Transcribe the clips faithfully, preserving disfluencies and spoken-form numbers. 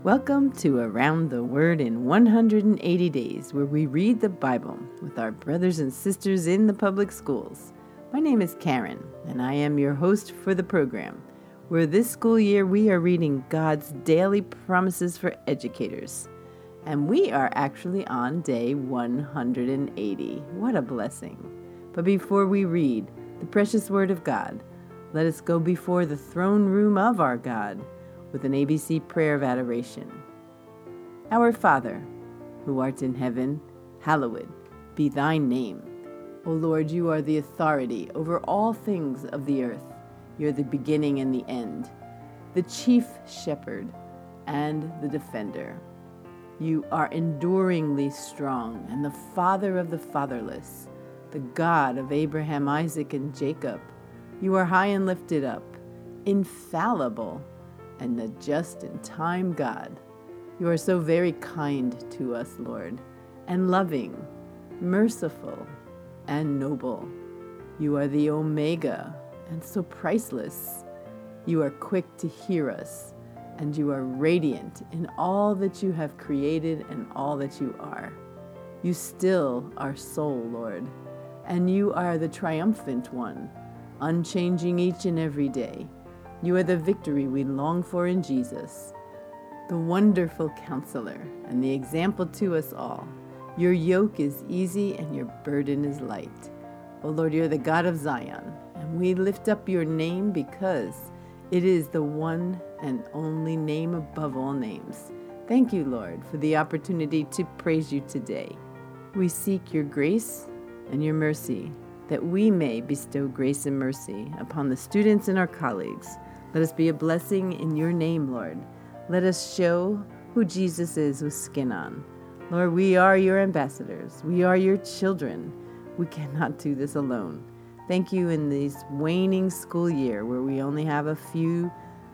Welcome to Around the Word in one hundred eighty days, where we read the Bible with our brothers and sisters in the public schools. My name is Karen, and I am your host for the program, where this school year we are reading God's daily promises for educators. And we are actually on day one hundred eighty. What a blessing. But before we read the precious Word of God, let us go before the throne room of our God with an A B C prayer of adoration. Our Father, who art in heaven, hallowed be thy name. O Lord, you are the authority over all things of the earth. You're the beginning and the end, the chief shepherd and the defender. You are enduringly strong and the Father of the fatherless, the God of Abraham, Isaac, and Jacob. You are high and lifted up, infallible, and the just-in-time God. You are so very kind to us, Lord, and loving, merciful, and noble. You are the Omega, and so priceless. You are quick to hear us, and you are radiant in all that you have created and all that you are. You still are soul, Lord, and you are the triumphant one, unchanging each and every day. You are the victory we long for in Jesus, the wonderful counselor and the example to us all. Your yoke is easy and your burden is light. O Lord, you're the God of Zion, and we lift up your name because it is the one and only name above all names. Thank you, Lord, for the opportunity to praise you today. We seek your grace and your mercy, that we may bestow grace and mercy upon the students and our colleagues. Let us be a blessing in your name, Lord. Let us show who Jesus is with skin on. Lord, we are your ambassadors. We are your children. We cannot do this alone. Thank you in this waning school year where we only have a few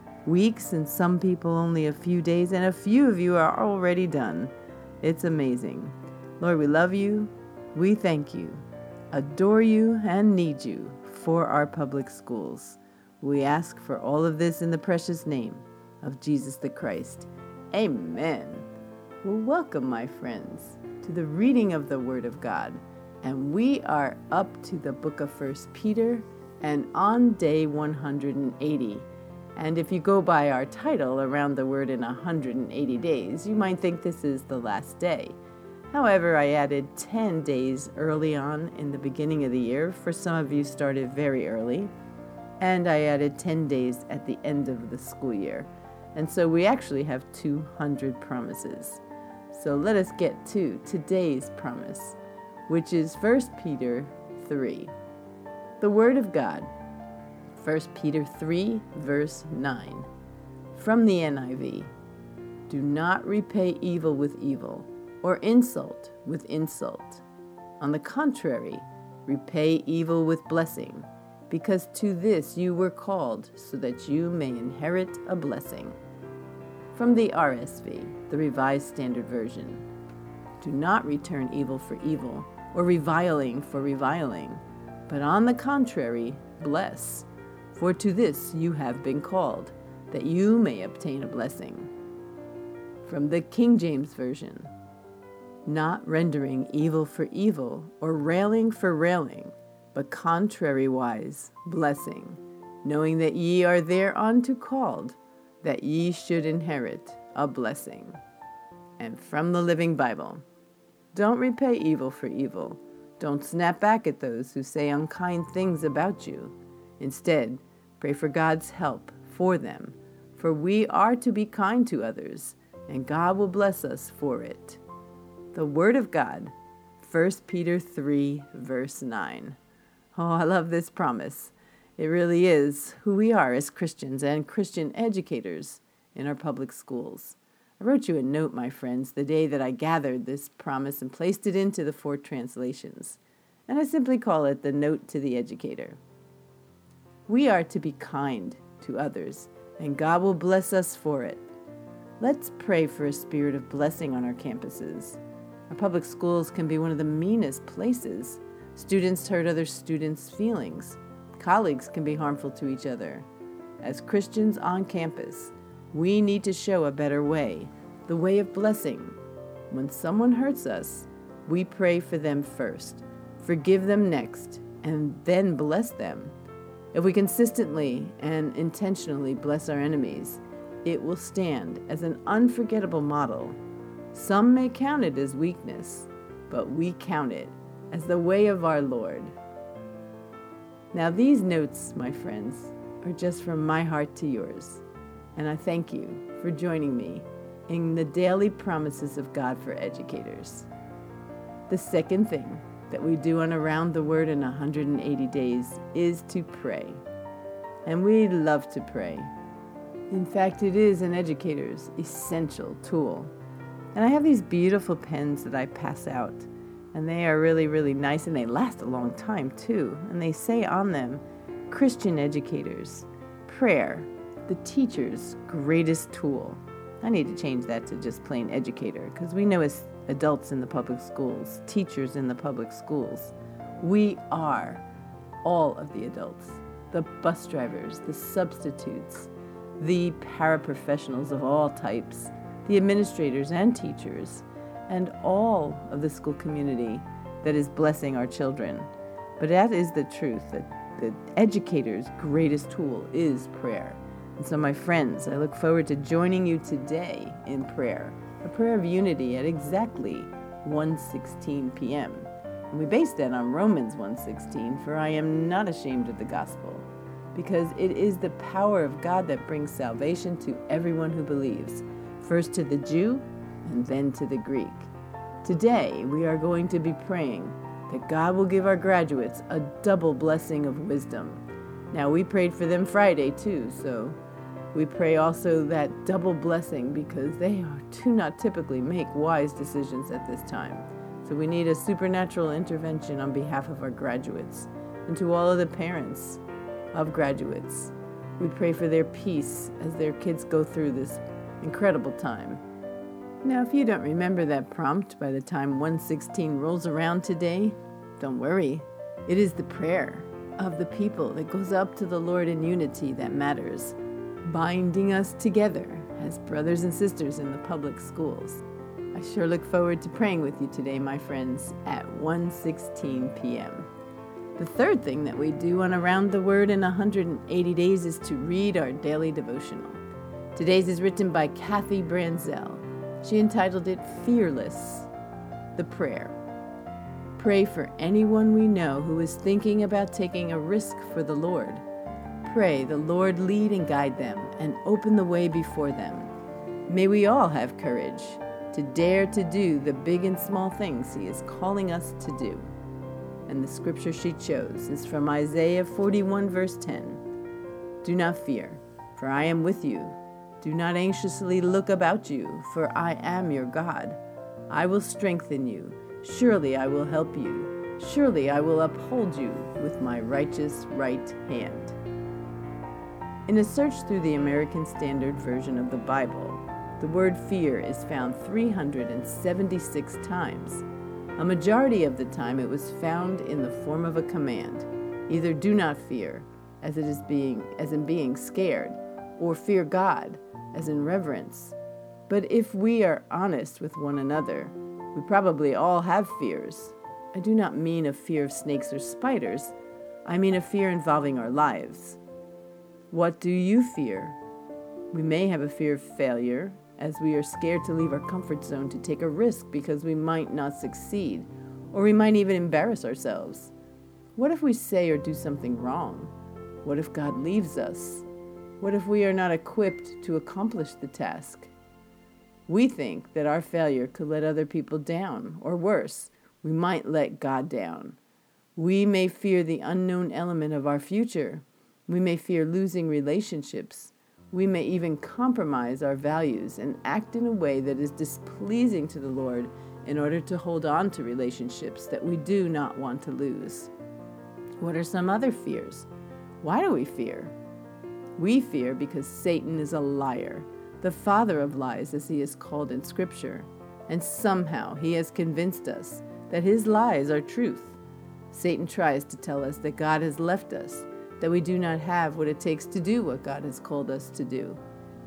weeks and some people only a few days, and a few of you are already done. It's amazing. Lord, we love you. We thank you, adore you, and need you for our public schools. We ask for all of this in the precious name of Jesus the Christ. Amen. Well, welcome, my friends, to the reading of the Word of God. And we are up to the book of First Peter and on day one hundred eighty. And if you go by our title, Around the Word in one hundred eighty days, you might think this is the last day. However, I added ten days early on in the beginning of the year. For some of you started very early. And I added ten days at the end of the school year. And so we actually have two hundred promises. So let us get to today's promise, which is First Peter three. The Word of God, First Peter three, verse nine. From the N I V, do not repay evil with evil, or insult with insult. On the contrary, repay evil with blessing, because to this you were called, so that you may inherit a blessing. From the R S V, the Revised Standard Version, do not return evil for evil, or reviling for reviling, but on the contrary, bless, for to this you have been called, that you may obtain a blessing. From the King James Version, not rendering evil for evil, or railing for railing, but contrariwise blessing, knowing that ye are thereunto called, that ye should inherit a blessing. And from the Living Bible, don't repay evil for evil. Don't snap back at those who say unkind things about you. Instead, pray for God's help for them, for we are to be kind to others, and God will bless us for it. The Word of God, First Peter three, verse nine. Oh, I love this promise. It really is who we are as Christians and Christian educators in our public schools. I wrote you a note, my friends, the day that I gathered this promise and placed it into the four translations. And I simply call it the Note to the Educator. We are to be kind to others, and God will bless us for it. Let's pray for a spirit of blessing on our campuses. Our public schools can be one of the meanest places. Students hurt other students' feelings. Colleagues can be harmful to each other. As Christians on campus, we need to show a better way the way of blessing. When someone hurts us, we pray for them first, forgive them next, and then bless them. If we consistently and intentionally bless our enemies, it will stand as an unforgettable model. Some may count it as weakness, but we count it as the way of our Lord. Now, these notes, my friends, are just from my heart to yours, and I thank you for joining me in the daily promises of God for educators. The second thing that we do on Around the Word in one hundred eighty days is to pray. And we love to pray. In fact, it is an educator's essential tool. And I have these beautiful pens that I pass out. And they are really, really nice, and they last a long time too. And they say on them, Christian educators, prayer, the teacher's greatest tool. I need to change that to just plain educator, because we know as adults in the public schools, teachers in the public schools, we are all of the adults, the bus drivers, the substitutes, the paraprofessionals of all types, the administrators and teachers, and all of the school community that is blessing our children. But that is the truth, that the educator's greatest tool is prayer. And so, my friends, I look forward to joining you today in prayer, a prayer of unity at exactly one sixteen p.m. And we base that on Romans one sixteen, for I am not ashamed of the gospel, because it is the power of God that brings salvation to everyone who believes, first to the Jew and then to the Greek. Today, we are going to be praying that God will give our graduates a double blessing of wisdom. Now, we prayed for them Friday too, so we pray also that double blessing, because they do not typically make wise decisions at this time. So we need a supernatural intervention on behalf of our graduates. And to all of the parents of graduates, we pray for their peace as their kids go through this incredible time. Now, if you don't remember that prompt by the time one sixteen rolls around today, don't worry. It is the prayer of the people that goes up to the Lord in unity that matters, binding us together as brothers and sisters in the public schools. I sure look forward to praying with you today, my friends, at one sixteen p.m. The third thing that we do on Around the Word in one hundred eighty days is to read our daily devotional. Today's is written by Kathy Branzell. She entitled it Fearless, the Prayer. Pray for anyone we know who is thinking about taking a risk for the Lord. Pray the Lord lead and guide them and open the way before them. May we all have courage to dare to do the big and small things He is calling us to do. And the scripture she chose is from Isaiah forty-one, verse ten. Do not fear, for I am with you. Do not anxiously look about you, for I am your God. I will strengthen you. Surely I will help you. Surely I will uphold you with my righteous right hand. In a search through the American Standard Version of the Bible, the word fear is found three hundred seventy-six times. A majority of the time it was found in the form of a command, either do not fear, as it is being as in being scared, or fear God, as in reverence. But if we are honest with one another, we probably all have fears. I do not mean a fear of snakes or spiders. I mean a fear involving our lives. What do you fear? We may have a fear of failure, as we are scared to leave our comfort zone to take a risk because we might not succeed, or we might even embarrass ourselves. What if we say or do something wrong? What if God leaves us? What if we are not equipped to accomplish the task? We think that our failure could let other people down, or worse, we might let God down. We may fear the unknown element of our future. We may fear losing relationships. We may even compromise our values and act in a way that is displeasing to the Lord in order to hold on to relationships that we do not want to lose. What are some other fears? Why do we fear? We fear because Satan is a liar, the father of lies, as he is called in Scripture, and somehow he has convinced us that his lies are truth. Satan tries to tell us that God has left us, that we do not have what it takes to do what God has called us to do.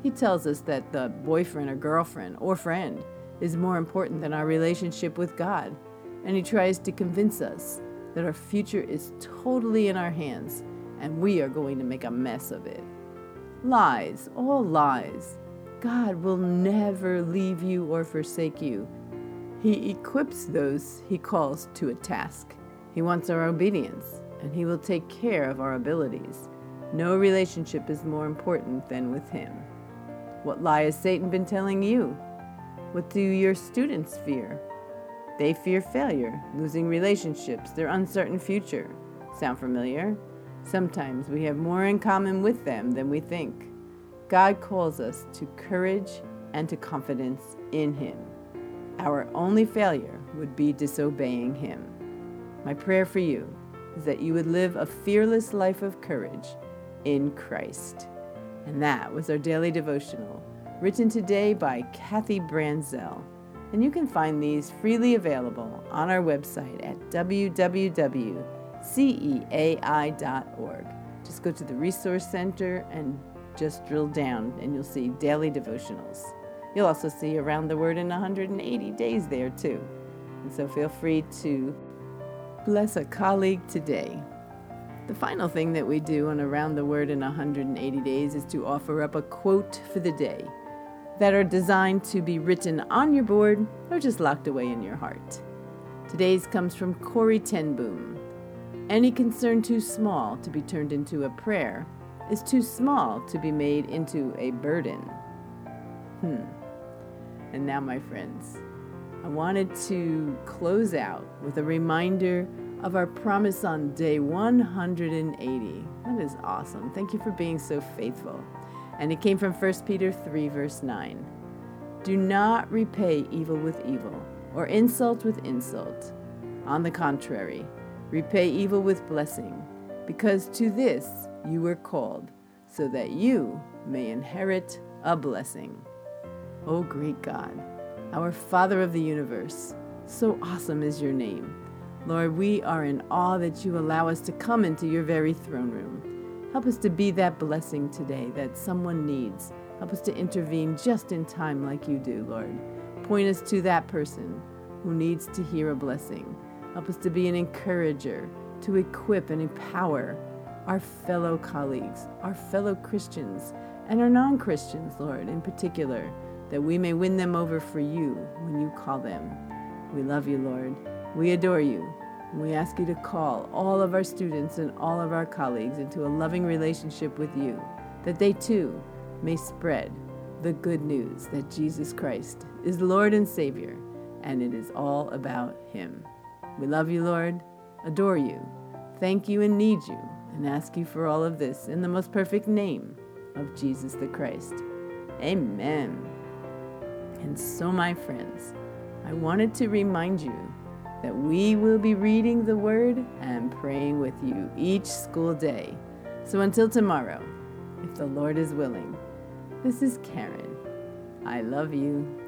He tells us that the boyfriend or girlfriend or friend is more important than our relationship with God. And he tries to convince us that our future is totally in our hands and we are going to make a mess of it. Lies, all lies. God will never leave you or forsake you. He equips those he calls to a task. He wants our obedience, and he will take care of our abilities. No relationship is more important than with him. What lie has Satan been telling you? What do your students fear? They fear failure, losing relationships, their uncertain future. Sound familiar? Sometimes we have more in common with them than we think. God calls us to courage and to confidence in him. Our only failure would be disobeying him. My prayer for you is that you would live a fearless life of courage in Christ. And that was our daily devotional, written today by Kathy Branzell. And you can find these freely available on our website at w w w dot ceai dot org. Just go to the Resource Center and just drill down and you'll see daily devotionals. You'll also see Around the Word in one hundred eighty days there too. And so feel free to bless a colleague today. The final thing that we do on Around the Word in one hundred eighty days is to offer up a quote for the day that are designed to be written on your board or just locked away in your heart. Today's comes from Corrie ten Boom. Any concern too small to be turned into a prayer is too small to be made into a burden. Hmm. And now, my friends, I wanted to close out with a reminder of our promise on day one hundred eighty. That is awesome. Thank you for being so faithful. And it came from First Peter three, verse nine. Do not repay evil with evil, or insult with insult. On the contrary, repay evil with blessing, because to this you were called, so that you may inherit a blessing. O great God, our Father of the universe, so awesome is your name. Lord, we are in awe that you allow us to come into your very throne room. Help us to be that blessing today that someone needs. Help us to intervene just in time like you do, Lord. Point us to that person who needs to hear a blessing. Help us to be an encourager, to equip and empower our fellow colleagues, our fellow Christians, and our non-Christians, Lord, in particular, that we may win them over for you when you call them. We love you, Lord. We adore you. And we ask you to call all of our students and all of our colleagues into a loving relationship with you, that they too may spread the good news that Jesus Christ is Lord and Savior, and it is all about him. We love you, Lord, adore you, thank you and need you, and ask you for all of this in the most perfect name of Jesus the Christ. Amen. And so, my friends, I wanted to remind you that we will be reading the Word and praying with you each school day. So until tomorrow, if the Lord is willing, this is Karen. I love you.